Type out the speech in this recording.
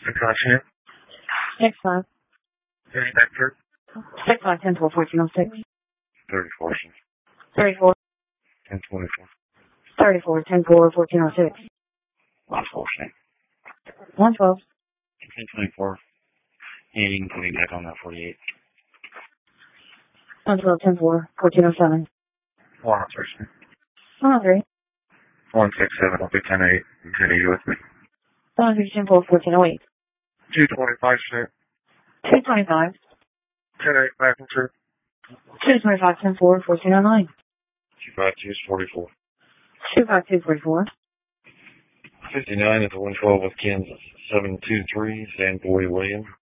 Caution. 6-5. Inspector. 6-5, 10-4, 1406. 34. 34. 1024. 34, 10-4, 1406. 114. 112. 1024. And you can put me back on that 48. 112, 10-4, 1407. 103. 103. 167. I'll be 10-8. Can you with me? 103, 10-4, 1408. 225, sir. 225. 10-8, passenger. 225, 10-4, 1409. 252 is 44. 252, 44. 59 at the 112 with Kansas. 723, San Boy William.